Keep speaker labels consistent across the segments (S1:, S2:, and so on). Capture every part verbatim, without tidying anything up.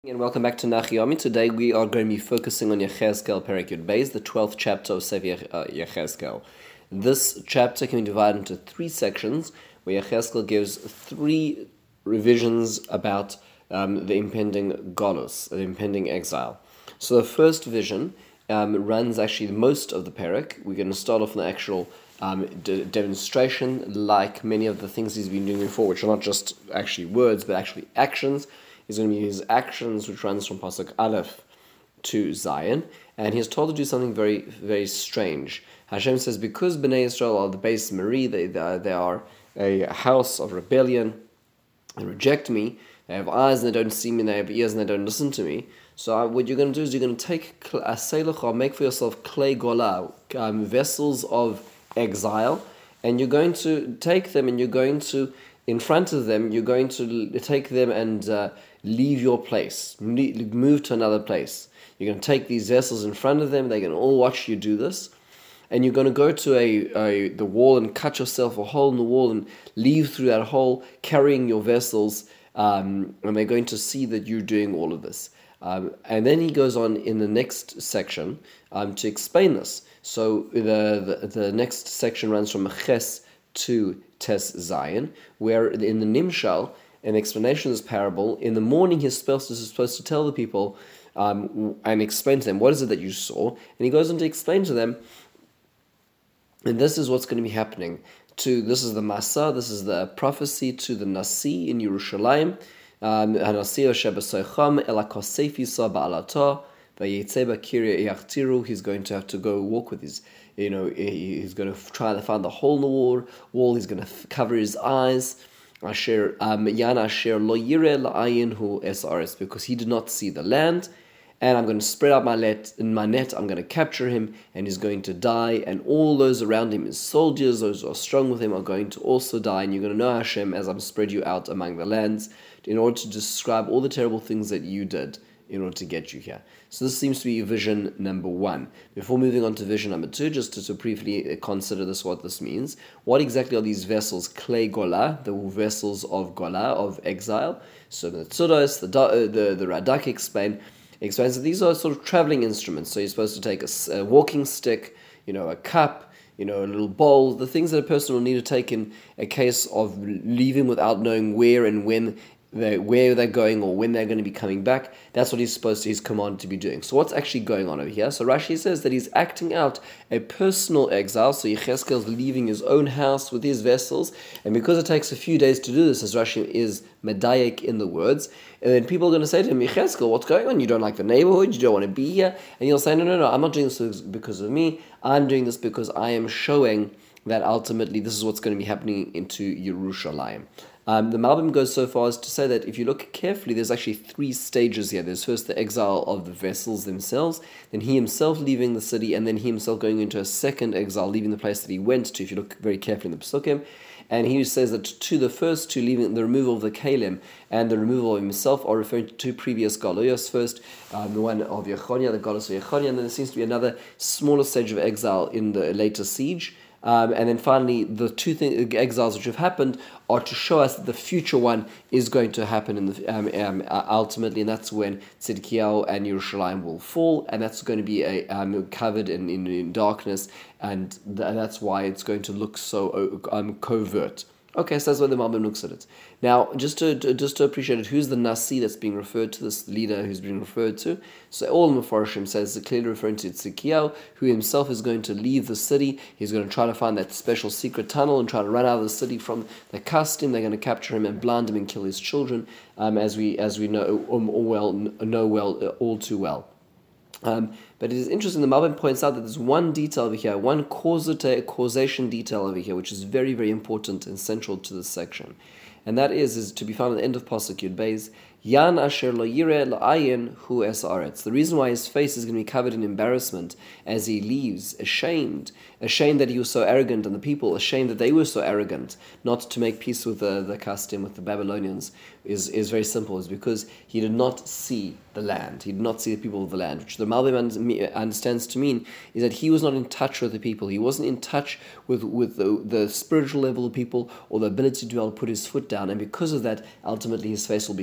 S1: And welcome back to Nachyomi. Today we are going to be focusing on Yechezkel Perek Yud Beis, the twelfth chapter of Sefer Yechezkel. This chapter can be divided into three sections, where Yechezkel gives three revisions about um, the impending Golus, the impending exile. So the first vision um, runs actually most of the Perek. We're going to start off with an actual um, de- demonstration, like many of the things he's been doing before, which are not just actually words, but actually actions. Is going to be his actions, which runs from Pasuk Aleph to Zion, and he's told to do something very, very strange. Hashem says, because Bnei Israel are the base Marie, they, they, they are a house of rebellion, and reject me, they have eyes and they don't see me, and they have ears and they don't listen to me. So what you're going to do is you're going to take a seilucha, make for yourself clay gola, um, vessels of exile, and you're going to take them and you're going to, in front of them, you're going to take them and uh, leave your place, move to another place. You're going to take these vessels in front of them, they're going to all watch you do this, and you're going to go to a, a the wall and cut yourself a hole in the wall and leave through that hole carrying your vessels, um, and they're going to see that you're doing all of this. Um, and then he goes on in the next section um, to explain this. So the, the, the next section runs from Ches to Tes Zion, where in the Nimshal, an explanation of this parable, in the morning he's supposed to, he's supposed to tell the people um, and explain to them, what is it that you saw? And he goes on to explain to them, and this is what's going to be happening. To This is the Masa, this is the prophecy to the Nasi in Yerushalayim, Hanasi Shebasaycham Elakosefi Ba'alata, Vayetzeba Kirya Yachtiru. He's going to have to go walk with his, you know, he's going to try to find the hole in the wall, wall. He's going to cover his eyes. Asher Yan Asher Lo Yire La'ayin Hu Esaris, because he did not see the land, and I'm going to spread out my net. In my net, I'm going to capture him, and he's going to die. And all those around him, his soldiers, those who are strong with him, are going to also die. And you're going to know Hashem as I'm spread you out among the lands, in order to describe all the terrible things that you did in order to get you here. So this seems to be vision number one. Before moving on to vision number two, just to, to briefly consider this, what this means. What exactly are these vessels? Clay Gola, the vessels of Gola, of exile. So the Tzudos, the, the, the Radak explain, explains that these are sort of traveling instruments. So you're supposed to take a, a walking stick, you know, a cup, you know, a little bowl, the things that a person will need to take in a case of leaving without knowing where and when They, where they're going or when they're going to be coming back. That's what he's supposed to, he's commanded to be doing. So what's actually going on over here? So Rashi says that he's acting out a personal exile. So Yechezkel's leaving his own house with his vessels, and because it takes a few days to do this, as Rashi is medayek in the words, and then people are going to say to him, Yechezkel, what's going on? You don't like the neighborhood, you don't want to be here, and he'll say, no, no, no, I'm not doing this because of me, I'm doing this because I am showing that ultimately this is what's going to be happening into Yerushalayim. Um, the Malbim goes so far as to say that if you look carefully, there's actually three stages here. There's first the exile of the vessels themselves, then he himself leaving the city, and then he himself going into a second exile, leaving the place that he went to, if you look very carefully in the Pesukim. And he says that to the first two, leaving the removal of the Kalim and the removal of himself, are referring to two previous Galuyos. First, um, the one of Yechonia, the Galus of Yechonia, and then there seems to be another smaller stage of exile in the later siege. Um, and then finally, the two th- exiles which have happened are to show us that the future one is going to happen in the um, um, uh, ultimately, and that's when Tzidkiyahu and Yerushalayim will fall, and that's going to be a, um, covered in, in, in darkness, and th- that's why it's going to look so um, covert. Okay, so that's why the Malbim looks at it. Now, just to, to just to appreciate it, who's the Nasi that's being referred to, this leader who's being referred to? So all Mefarshim says, clearly referring to Tzidkiyahu, who himself is going to leave the city. He's going to try to find that special secret tunnel and try to run out of the city from the custom. They're going to capture him and blind him and kill his children, um, as we as we know um, all well know well uh, all too well. Um, but it is interesting, the Malbim points out that there's one detail over here, one causata, causation detail over here, which is very, very important and central to this section. And that is, is to be found at the end of Pasuk Yud Beis, Yan asher lo yireh la'ayin hu es aretz. The reason why his face is going to be covered in embarrassment as he leaves, ashamed, ashamed that he was so arrogant, and the people ashamed that they were so arrogant, not to make peace with the, the custom, with the Babylonians, is, is very simple. Is because he did not see the land. He did not see the people of the land, which the Malbim understands to mean is that he was not in touch with the people. He wasn't in touch with, with the, the spiritual level of people or the ability to be able to put his foot down, and because of that, ultimately his face will be covered, and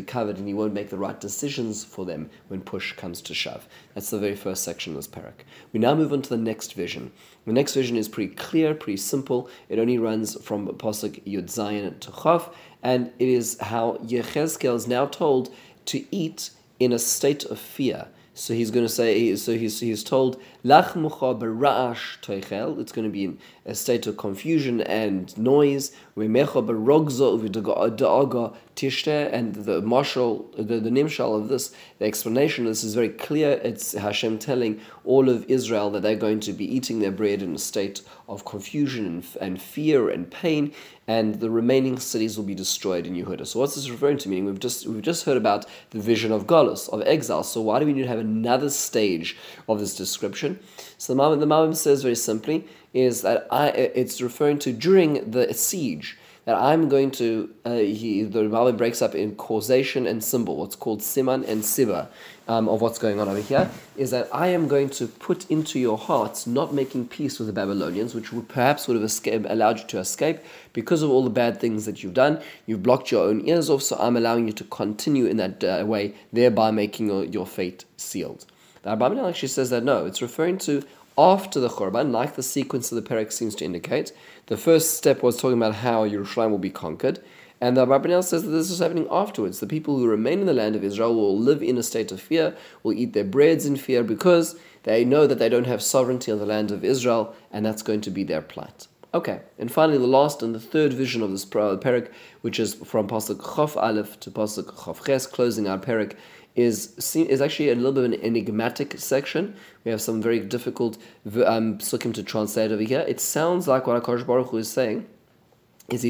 S1: he won't make the right decisions for them when push comes to shove. That's the very first section of this parak. We now move on to the next vision. The next vision is pretty clear, pretty simple. It only runs from Pasuk Yud Zayin to Chaf, and it is how Yechezkel is now told to eat in a state of fear. So he's going to say, so he's he's told, Lach mucha bera'ash toichel. It's going to be in a state of confusion and noise. Ve'mecha berogzo v'da'aga tishte. And the marshal, the, the nimshal of this, the explanation of this is very clear. It's Hashem telling all of Israel that they're going to be eating their bread in a state of confusion and, and fear and pain, and the remaining cities will be destroyed in Yehuda. So what's this referring to? Meaning we've just we've just heard about the vision of Galus, of exile. So why do we need to have another stage of this description? So the Malbim, the Malbim says very simply is that I it's referring to during the siege, that I'm going to, uh, he, the Malbim breaks up in causation and symbol, what's called siman and siva, um, of what's going on over here, is that I am going to put into your hearts not making peace with the Babylonians, which would perhaps would have escaped, allowed you to escape because of all the bad things that you've done. You've blocked your own ears off, so I'm allowing you to continue in that uh, way, thereby making your, your fate sealed. The Abraham actually says that no, it's referring to after the Churban, like the sequence of the Perek seems to indicate. The first step was talking about how Yerushalayim will be conquered, and the Abraham says that this is happening afterwards. The people who remain in the land of Israel will live in a state of fear, will eat their breads in fear, because they know that they don't have sovereignty on the land of Israel, and that's going to be their plight. Okay, and finally the last and the third vision of this Perek, which is from Pasuk Chof Aleph to Pasuk Chof Ches, closing our Perek, is is actually a little bit of an enigmatic section. We have some very difficult um, psukim to translate over here. It sounds like what HaKadosh Baruch Hu is saying is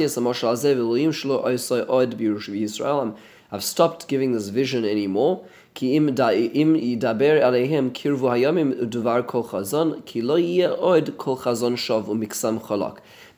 S1: I've stopped giving this vision anymore. Ki im yidaber aleihem kirvu hayamim u'duvar kol chazon ki lo yeh od kol chazon shov u'miksam chalak.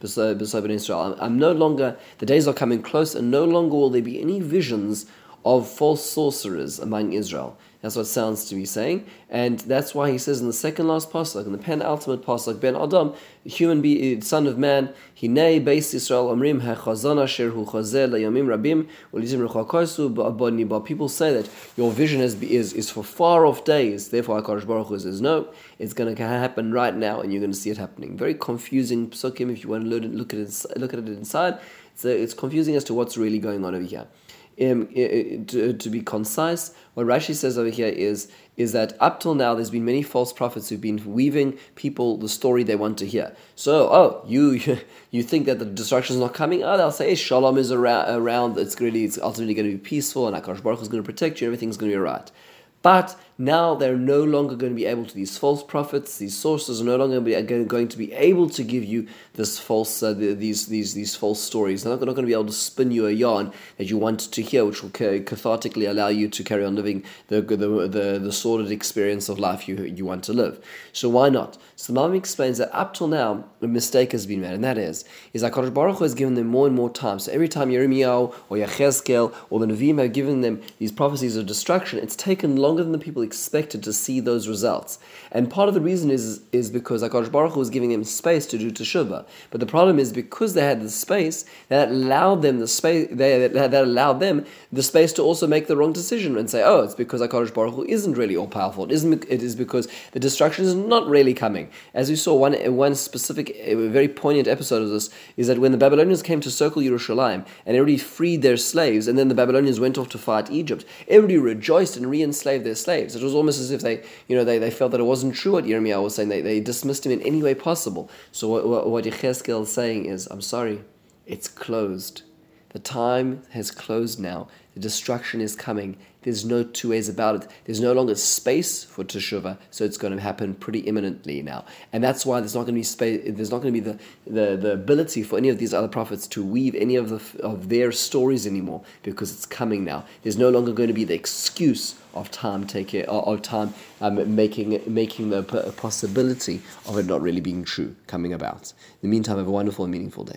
S1: I'm no longer, the days are coming close, and no longer will there be any visions of false sorcerers among Israel. That's what it sounds to be saying, and that's why he says in the second last pasuk, in the penultimate pasuk, Ben Adam, human being, son of man, Hinei Beis Yisrael Omrim HaChazon Asher Hu Chazeh LaYamim Rabim U'Lizim Rechakosu Ba'Bod Niba. People say that your vision is is is for far off days. Therefore, HaKadosh Baruch Hu says no, it's going to happen right now, and you're going to see it happening. Very confusing psukim if you want to look at it, look at it inside. So it's confusing as to what's really going on over here. Um, to, to be concise, what Rashi says over here is is that up till now there's been many false prophets who've been weaving people the story they want to hear. So, oh, you you think that the destruction is not coming? Oh, they'll say hey, Shalom is around, around. It's really, it's ultimately going to be peaceful, and HaKadosh Baruch Hu is going to protect you, and everything's going to be right. But now they're no longer going to be able to, these false prophets, these sources are no longer going to be able to give you this false, uh, these these these false stories. They're not going to be able to spin you a yarn that you want to hear, which will cathartically allow you to carry on living the the the, the sordid experience of life you you want to live. So why not? So Malbim explains that up till now, a mistake has been made, and that is, is that HaKadosh Baruch Hu has given them more and more time. So every time Yirmiyahu or Yechezkel or the Nevi'im have given them these prophecies of destruction, it's taken longer than the people expected to see those results. And part of the reason is is because HaKadosh Baruch Hu was giving them space to do teshuvah. But the problem is, because they had the space, that allowed them the space they, that allowed them the space to also make the wrong decision and say, oh, it's because HaKadosh Baruch Hu isn't really all powerful. It isn't. It is because the destruction is not really coming. As we saw, one one specific, a very poignant episode of this is that when the Babylonians came to circle Yerushalayim and everybody freed their slaves, and then the Babylonians went off to fight Egypt, everybody rejoiced and re-enslaved their slaves. It was almost as if they, you know, they, they felt that it wasn't true what Yirmiyahu was saying. They they dismissed him in any way possible. So what what, what Yechezkel is saying is, I'm sorry, it's closed. The time has closed now. The destruction is coming. There's no two ways about it. There's no longer space for teshuvah, so it's going to happen pretty imminently now. And that's why there's not going to be space. There's not going to be the, the, the ability for any of these other prophets to weave any of the of their stories anymore, because it's coming now. There's no longer going to be the excuse of time taking of time um, making making the possibility of it not really being true coming about. In the meantime, have a wonderful and meaningful day.